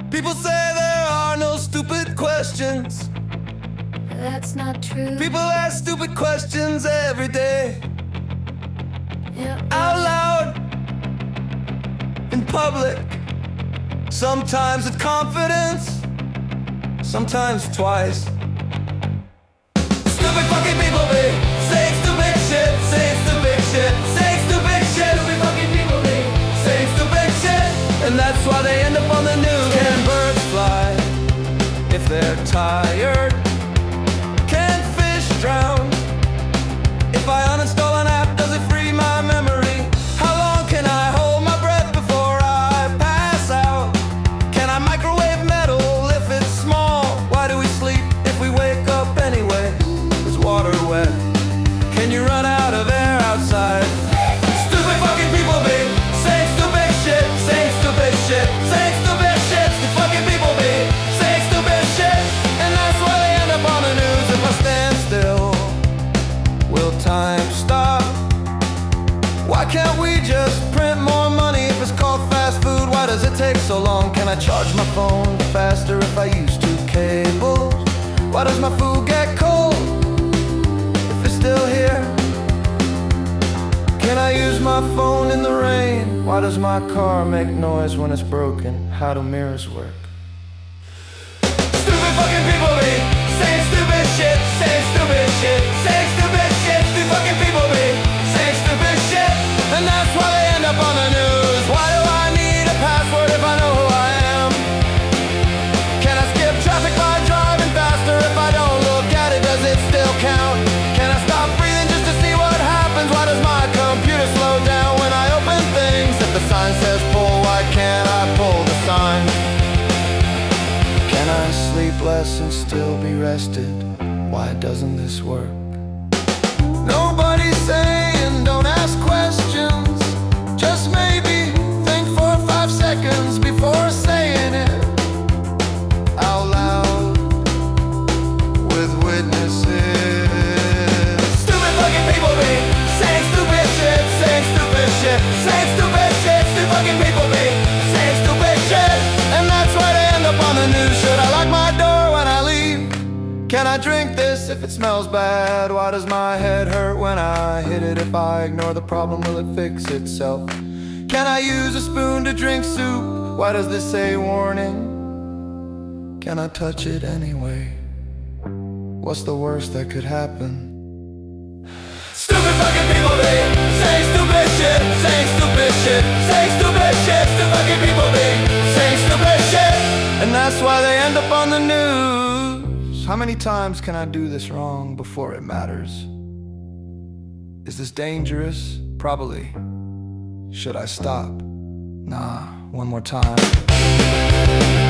People say there are no stupid questions. That's not true. People ask stupid questions every day, Yeah. out loud, in public. Sometimes with confidence, sometimes twice. Stupid fucking people be saying stupid shit, saying stupid shit, saying stupid shit. Stupid fucking people be saying stupid shit, and that's why they end up on the news. Can birds fly if they're tired? Can fish drown if I uninstall an app? Does it free my memory? How long can I hold my breath before I pass out? Can I microwave metal if it's small? Why do we sleep if we wake up anyway? Is water wet? Can you run out of air outside? Stupid fucking people be saying stupid shit, saying stupid shit, saying stupid shit. Stupid fucking people be saying stupid shit, and that's why they end up on the news. If I stand still, will time stop? Why can't we just print more money if it's called fast food? Why does it take so long? Can I charge my phone faster if I use two cables? Why does my food get cold if it's still here? Can I use my phone in the rain? Why does my car make noise when it's broken? How do mirrors work? Stupid fucking people be saying stupid shit, saying stupid shit, saying stupid shit. Stupid fucking people be saying stupid shit, and that's why they end up on the news. Why do I need a password if I know who I am? Can I skip traffic by driving faster if I don't look at it? Does it still count? Can I stop breathing just to see what happens? Why does my computer slow down when I open things? If the sign says pull, why can't I pull the sign? Can I sleep less and still be rested? Why doesn't this work? Nobody's saying don't ask questions. Just maybe think for 5 seconds before saying it out loud with witnesses. Stupid fucking people be saying stupid shit, saying stupid shit, saying stupid shit. Stupid fucking people be saying stupid shit, and that's why they end up on the news. Should I lock my door when I leave? Can I drink this if it smells bad? Why does my head hurt when I hit it? If I ignore the problem, will it fix itself? Can I use a spoon to drink soup? Why does this say warning? Can I touch it anyway? What's the worst that could happen? Stupid fucking people be saying stupid shit, saying stupid shit, saying stupid shit. Stupid fucking people be saying stupid shit, and that's why they end up on the news. How many times can I do this wrong before it matters? Is this dangerous? Probably. Should I stop? Nah, one more time.